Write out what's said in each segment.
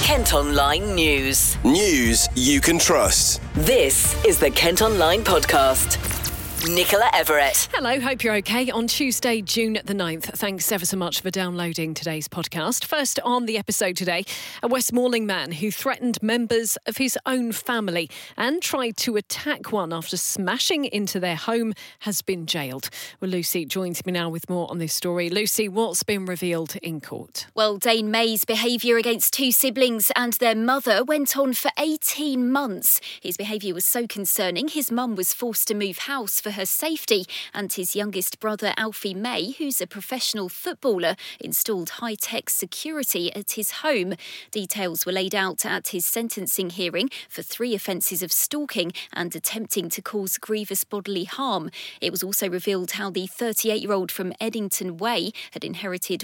Kent Online News. News you can trust. This is the Kent Online Podcast. Nicola Everett. Hello, hope you're okay on Tuesday, June the 9th. Thanks ever so much for downloading today's podcast. First on the episode today, a West Malling man who threatened members of his own family and tried to attack one after smashing into their home has been jailed. Well, Lucy joins me now with more on this story. Lucy, what's been revealed in court? Well, Dane May's behaviour against two siblings and their mother went on for 18 months. His behaviour was so concerning, his mum was forced to move house for her safety, and his youngest brother Alfie May, who's a professional footballer, installed high-tech security at his home. Details were laid out at his sentencing hearing for 3 offences of stalking and attempting to cause grievous bodily harm. It was also revealed how the 38-year-old from Eddington Way had inherited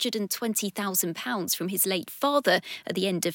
£120,000 from his late father at the end of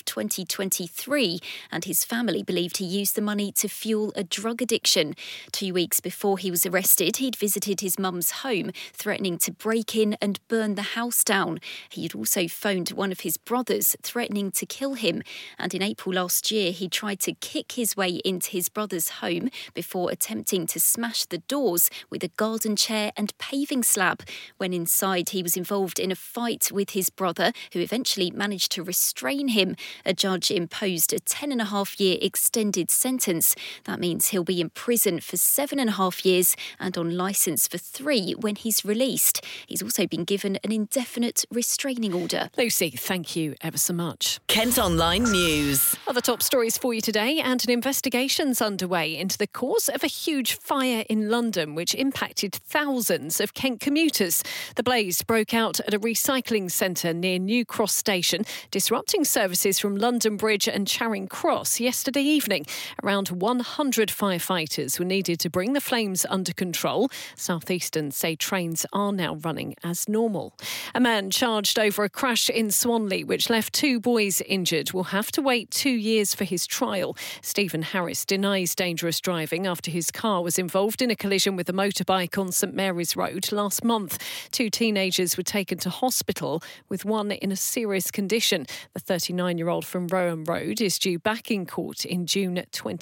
2023, and his family believed he used the money to fuel a drug addiction. 2 weeks before he was arrested, he'd visited his mum's home, threatening to break in and burn the house down. He had also phoned one of his brothers, threatening to kill him. And in April last year, he tried to kick his way into his brother's home before attempting to smash the doors with a garden chair and paving slab. When inside, he was involved in a fight with his brother, who eventually managed to restrain him. A judge imposed a 10.5-year extended sentence. That means he'll be in prison for 7.5 years and on licence for 3 when he's released. He's also been given an indefinite restraining order. Lucy, thank you ever so much. Kent Online News. Other top stories for you today, and an investigation's underway into the cause of a huge fire in London which impacted thousands of Kent commuters. The blaze broke out at a recycling centre near New Cross Station, disrupting services from London Bridge and Charing Cross yesterday evening. Around 100 firefighters were needed to bring the flames under control. South Eastern say trains are now running as normal. A man charged over a crash in Swanley which left 2 boys injured will have to wait 2 years for his trial. Stephen Harris denies dangerous driving after his car was involved in a collision with a motorbike on St Mary's Road last month. 2 teenagers were taken to hospital, with one in a serious condition. The 39-year-old from Rowan Road is due back in court in June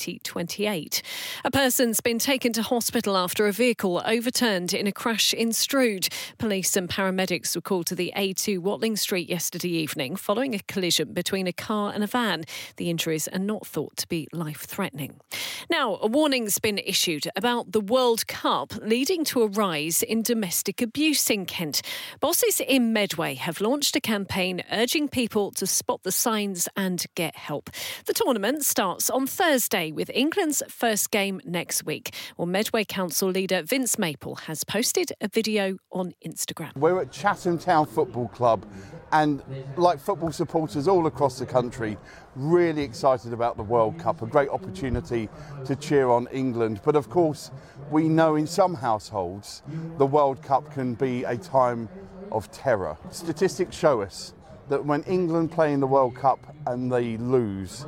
2028. A person's been taken to hospital after a vehicle overturned in a crash in Strood. Police and paramedics were called to the A2 Watling Street yesterday evening following a collision between a car and a van. The injuries are not thought to be life-threatening. Now, a warning's been issued about the World Cup leading to a rise in domestic abuse in Kent. Bosses in Medway have launched a campaign urging people to spot the signs and get help. The tournament starts on Thursday with England's first game next week. Well, Medway Council leader Vince Maple has posted a video on Instagram. We're at Chatham Town Football Club, and like football supporters all across the country, really excited about the World Cup, a great opportunity to cheer on England. But of course, we know in some households the World Cup can be a time of terror. Statistics show us that when England play in the World Cup and they lose,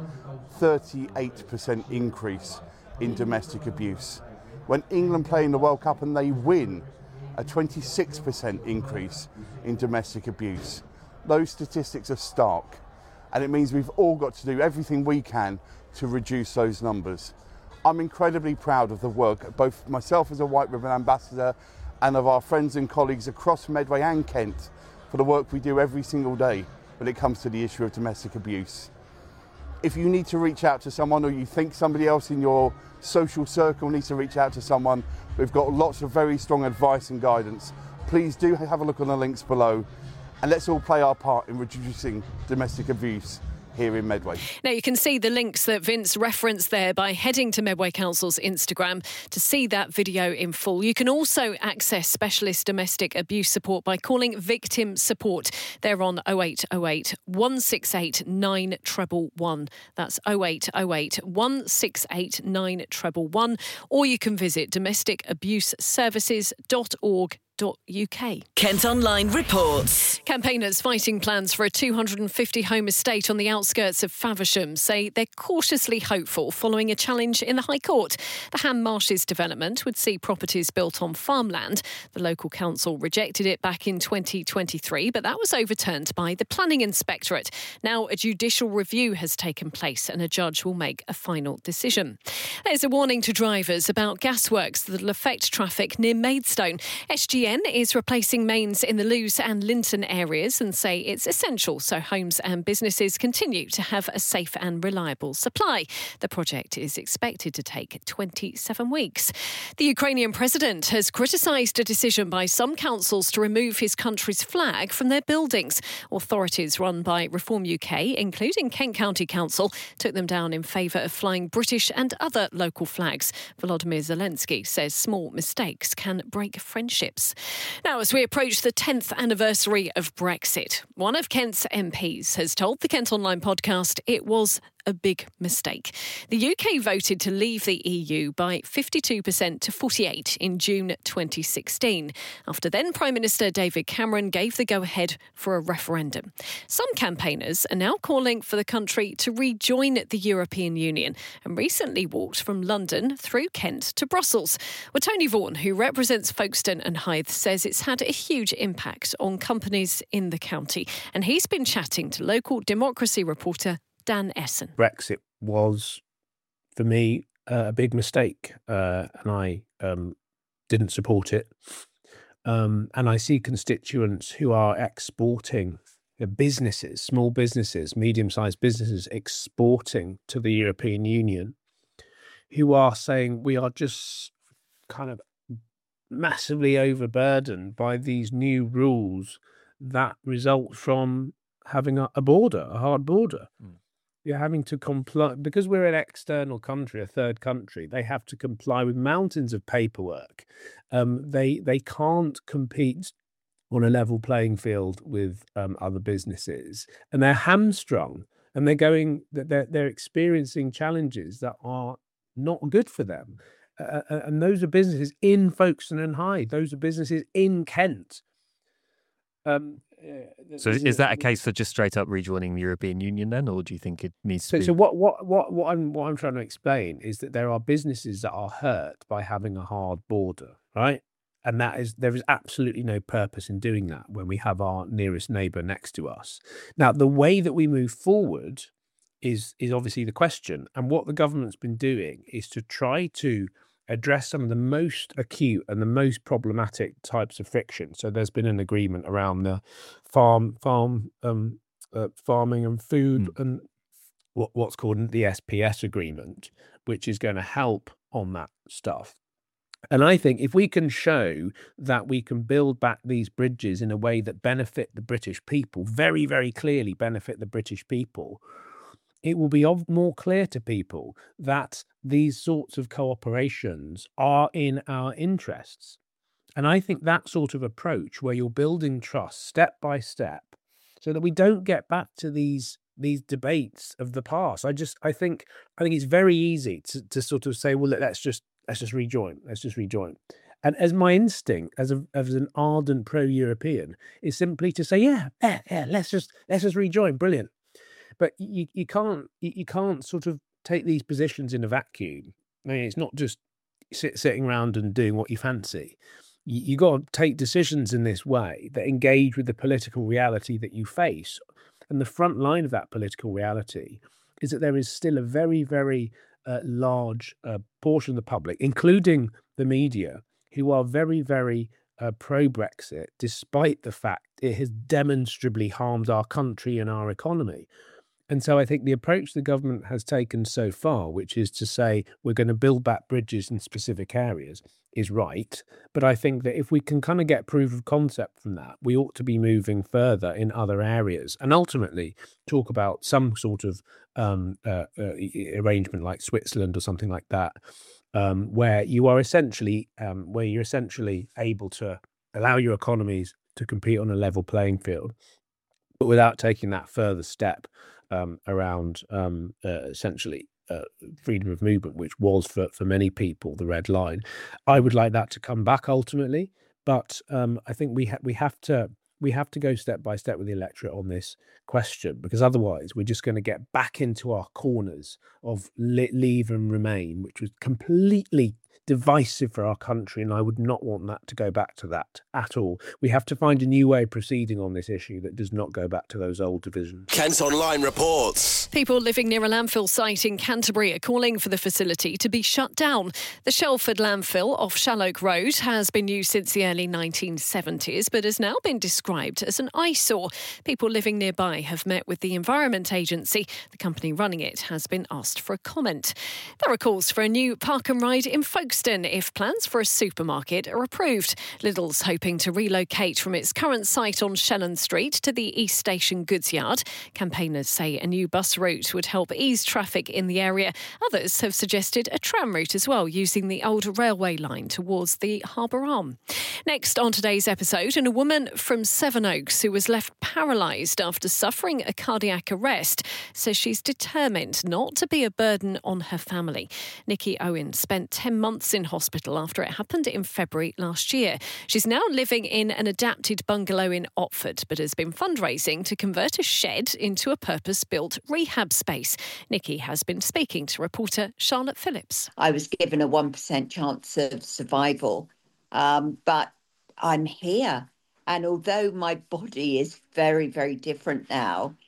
38% increase in domestic abuse. When England play in the World Cup and they win, a 26% increase in domestic abuse. Those statistics are stark, and it means we've all got to do everything we can to reduce those numbers. I'm incredibly proud of the work, both myself as a White Ribbon Ambassador and of our friends and colleagues across Medway and Kent, for the work we do every single day when it comes to the issue of domestic abuse. If you need to reach out to someone, or you think somebody else in your social circle needs to reach out to someone, we've got lots of very strong advice and guidance. Please do have a look on the links below, and let's all play our part in reducing domestic abuse here in Medway. Now, you can see the links that Vince referenced there by heading to Medway Council's Instagram to see that video in full. You can also access specialist domestic abuse support by calling Victim Support. They're on 0808 168 9111. That's 0808 168 9111. Or you can visit domesticabuseservices.org.uk. Kent Online reports. Campaigners fighting plans for a 250-home estate on the outskirts of Faversham say they're cautiously hopeful following a challenge in the High Court. The Ham Marshes development would see properties built on farmland. The local council rejected it back in 2023, but that was overturned by the Planning Inspectorate. Now a judicial review has taken place and a judge will make a final decision. There's a warning to drivers about gasworks that will affect traffic near Maidstone. SGN is replacing mains in the Lewes and Linton areas and say it's essential so homes and businesses continue to have a safe and reliable supply. The project is expected to take 27 weeks. The Ukrainian president has criticised a decision by some councils to remove his country's flag from their buildings. Authorities run by Reform UK, including Kent County Council, took them down in favour of flying British and other local flags. Volodymyr Zelensky says small mistakes can break friendships. Now, as we approach the 10th anniversary of Brexit, one of Kent's MPs has told the Kent Online podcast it was a big mistake. The UK voted to leave the EU by 52% to 48% in June 2016, after then Prime Minister David Cameron gave the go-ahead for a referendum. Some campaigners are now calling for the country to rejoin the European Union and recently walked from London through Kent to Brussels. Well, Tony Vaughan, who represents Folkestone and Hythe, says it's had a huge impact on companies in the county, and he's been chatting to local democracy reporter Dan Essen. Brexit was, for me, a big mistake, and I didn't support it. And I see constituents who are exporting businesses, small businesses, medium-sized businesses, exporting to the European Union, who are saying we are just kind of massively overburdened by these new rules that result from having a border, a hard border. You're having to comply, because we're an external country, a third country, they have to comply with mountains of paperwork. They can't compete on a level playing field with other businesses, and they're hamstrung, and they're experiencing challenges that are not good for them. And those are businesses in Folkestone and Hythe. Those are businesses in Kent. So is that a case for just straight up rejoining the European Union then, or do you think it needs to be? So what I'm trying to explain is that there are businesses that are hurt by having a hard border, right? And there is absolutely no purpose in doing that when we have our nearest neighbour next to us. Now, the way that we move forward is obviously the question. And what the government's been doing is to try to address some of the most acute and the most problematic types of friction. So there's been an agreement around the farming and food and what's called the SPS agreement, which is going to help on that stuff. And I think if we can show that we can build back these bridges in a way that benefit the British people, very, very clearly benefit the British people, it will be more clear to people that these sorts of cooperations are in our interests. And I think that sort of approach where you're building trust step by step so that we don't get back to these debates of the past. I think it's very easy to sort of say, well, let's just rejoin. And as my instinct, as an ardent pro-European, is simply to say, yeah, let's just rejoin. Brilliant. But you can't sort of take these positions in a vacuum. I mean, it's not just sitting around and doing what you fancy. You got to take decisions in this way that engage with the political reality that you face. And the front line of that political reality is that there is still a very, very large portion of the public, including the media, who are very, very pro-Brexit, despite the fact it has demonstrably harmed our country and our economy. And so I think the approach the government has taken so far, which is to say we're going to build back bridges in specific areas, is right. But I think that if we can kind of get proof of concept from that, we ought to be moving further in other areas and ultimately talk about some sort of arrangement like Switzerland or something like that, where you're essentially able to allow your economies to compete on a level playing field, but without taking that further step around essentially freedom of movement, which was for many people the red line. I would like that to come back ultimately, But I think we have to go step by step with the electorate on this question, because otherwise we're just going to get back into our corners of leave and remain, which was completely divisive for our country, and I would not want that to go back to that at all. We have to find a new way of proceeding on this issue that does not go back to those old divisions. Kent Online reports. People living near a landfill site in Canterbury are calling for the facility to be shut down. The Shelford landfill off Shalloak Road has been used since the early 1970s, but has now been described as an eyesore. People living nearby have met with the Environment Agency. The company running it has been asked for a comment. There are calls for a new park and ride in Folkestone if plans for a supermarket are approved. Lidl's hoping to relocate from its current site on Shelland Street to the East Station Goods Yard. Campaigners say a new bus route would help ease traffic in the area. Others have suggested a tram route as well, using the old railway line towards the Harbour Arm. Next on today's episode, and a woman from Sevenoaks who was left paralysed after suffering a cardiac arrest says she's determined not to be a burden on her family. Nikki Owen spent 10 months in hospital after it happened in February last year. She's now living in an adapted bungalow in Otford, but has been fundraising to convert a shed into a purpose-built rehab space. Nikki has been speaking to reporter Charlotte Phillips. I was given a 1% chance of survival, but I'm here. And although my body is very, very different now,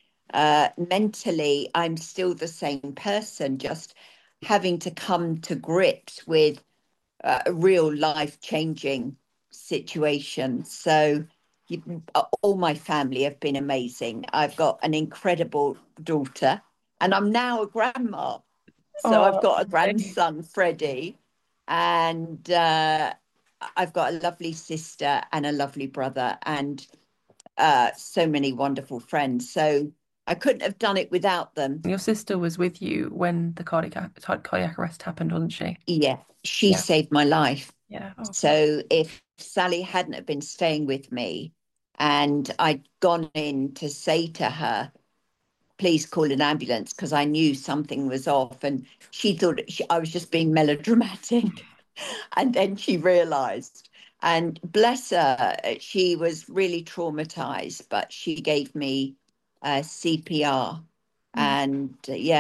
mentally, I'm still the same person, just having to come to grips with a real life-changing situation. So all my family have been amazing. I've got an incredible daughter, and I'm now a grandma. So I've got a grandson, Freddie, and I've got a lovely sister and a lovely brother, and so many wonderful friends. So I couldn't have done it without them. Your sister was with you when the cardiac arrest happened, wasn't she? Yeah, she saved my life. Yeah. Oh. So if Sally hadn't have been staying with me and I'd gone in to say to her, please call an ambulance, because I knew something was off, and she thought I was just being melodramatic. And then she realised. And bless her, she was really traumatised, but she gave me CPR. And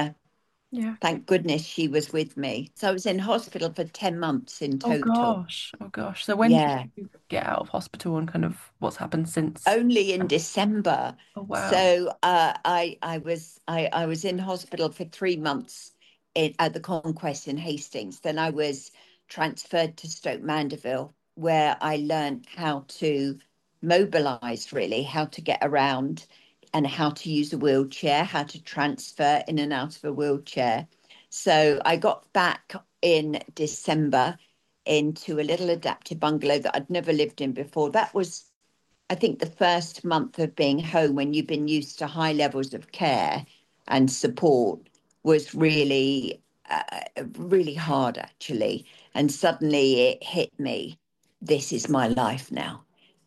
thank goodness she was with me. So I was in hospital for 10 months in total. Oh gosh. So when did you get out of hospital, and kind of what's happened since? Only in December. Oh wow. So I was in hospital for 3 months at the Conquest in Hastings. Then I was transferred to Stoke Mandeville, where I learned how to mobilise, really, how to get around and how to use a wheelchair, how to transfer in and out of a wheelchair. So I got back in December into a little adapted bungalow that I'd never lived in before. That was, I think, the first month of being home, when you've been used to high levels of care and support, was really, really hard, actually. And suddenly it hit me. This is my life now.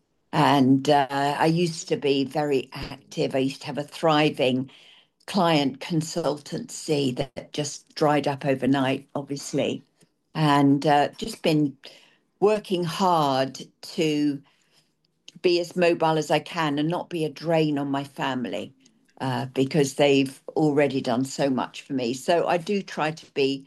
And I used to be very active. I used to have a thriving client consultancy that just dried up overnight, obviously. And just been working hard to be as mobile as I can and not be a drain on my family, because they've already done so much for me. So I do try to be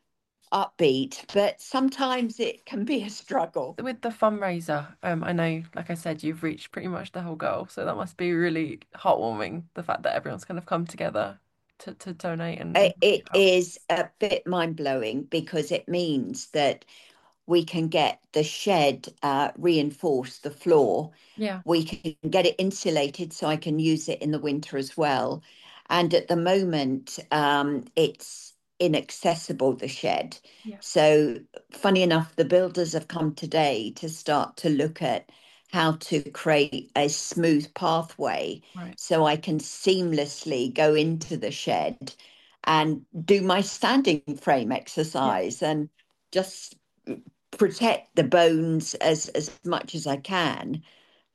upbeat, but sometimes it can be a struggle. With the fundraiser, I know, like I said, you've reached pretty much the whole goal, so that must be really heartwarming, the fact that everyone's kind of come together to donate. And it is a bit mind-blowing, because it means that we can get the shed reinforced, the floor. Yeah. We can get it insulated so I can use it in the winter as well. And at the moment, it's inaccessible, the shed. Yeah. So funny enough, the builders have come today to start to look at how to create a smooth pathway, so I can seamlessly go into the shed and do my standing frame exercise and just protect the bones as much as I can,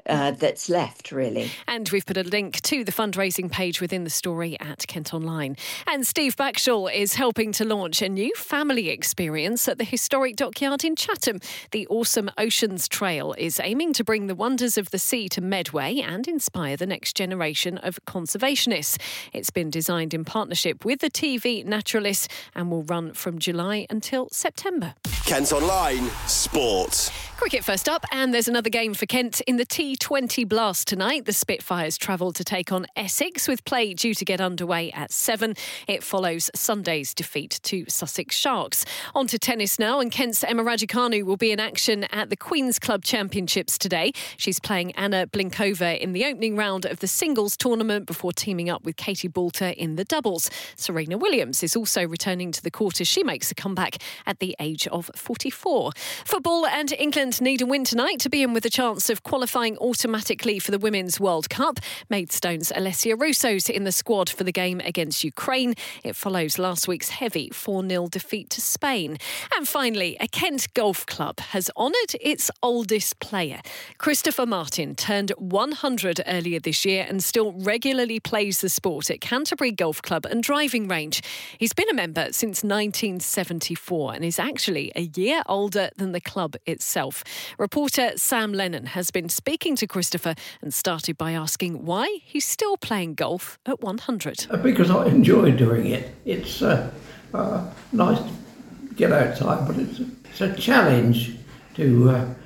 that's left, really. And we've put a link to the fundraising page within the story at Kent Online. And Steve Backshall is helping to launch a new family experience at the historic dockyard in Chatham. The Awesome Oceans Trail is aiming to bring the wonders of the sea to Medway and inspire the next generation of conservationists. It's been designed in partnership with the TV naturalists and will run from July until September. Kent Online Sport. Cricket first up, and there's another game for Kent in the T20 Blast tonight. The Spitfires travel to take on Essex, with play due to get underway at 7. It follows Sunday's defeat to Sussex Sharks. On to tennis now, and Kent's Emma Raducanu will be in action at the Queen's Club Championships today. She's playing Anna Blinkova in the opening round of the singles tournament before teaming up with Katie Boulter in the doubles. Serena Williams is also returning to the court as she makes a comeback at the age of 44. Football, and England need a win tonight to be in with a chance of qualifying automatically for the Women's World Cup. Maidstone's Alessia Russo's in the squad for the game against Ukraine. It follows last week's heavy 4-0 defeat to Spain. And finally, a Kent golf club has honoured its oldest player. Christopher Martin turned 100 earlier this year and still regularly plays the sport at Canterbury Golf Club and Driving Range. He's been a member since 1974 and is actually a year older than the club itself. Reporter Sam Lennon has been speaking to Christopher and started by asking why he's still playing golf at 100. Because I enjoy doing it. It's nice to get outside, but it's a challenge to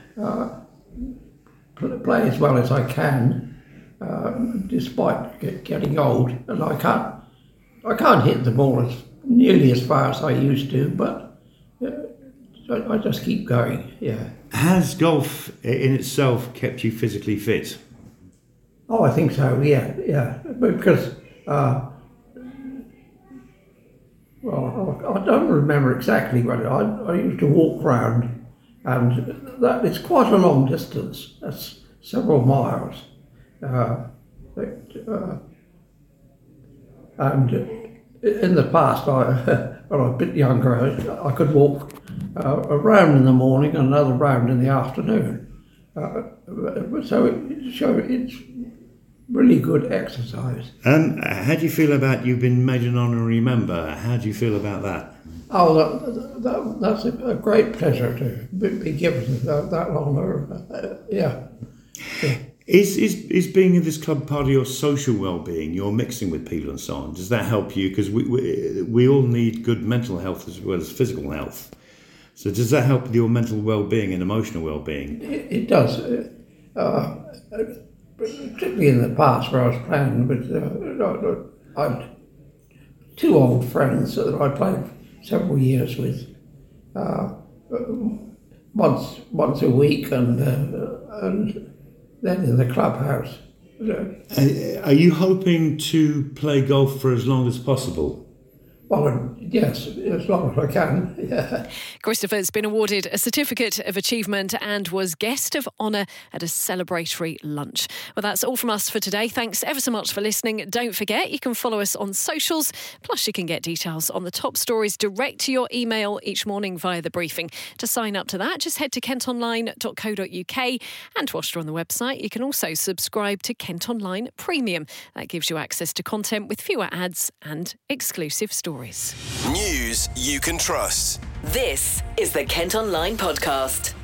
play as well as I can, despite getting old. And I can't hit the ball nearly as far as I used to, but I just keep going, yeah. Has golf in itself kept you physically fit? Oh, I think so, yeah. Because, I don't remember exactly when I used to walk round, and that is quite a long distance. That's several miles. And in the past, when I was a bit younger, I could walk a round in the morning and another round in the afternoon. So it's really good exercise. How do you feel about you've been made an honorary member? How do you feel about that? Oh, that's a great pleasure to be given that honour. Yeah. Is being in this club part of your social well-being? You're mixing with people and so on. Does that help you? Because we all need good mental health as well as physical health. So does that help with your mental well-being and emotional well-being? It does. Particularly in the past where I was playing, but I had two old friends that I played several years with, once a week and then in the clubhouse. Are you hoping to play golf for as long as possible? Well, yes, as long as I can, yeah. Christopher's been awarded a Certificate of Achievement and was guest of honour at a celebratory lunch. Well, that's all from us for today. Thanks ever so much for listening. Don't forget, you can follow us on socials, plus you can get details on the top stories direct to your email each morning via the briefing. To sign up to that, just head to kentonline.co.uk, and whilst you're on the website, you can also subscribe to Kent Online Premium. That gives you access to content with fewer ads and exclusive stories. News you can trust. This is the Kent Online Podcast.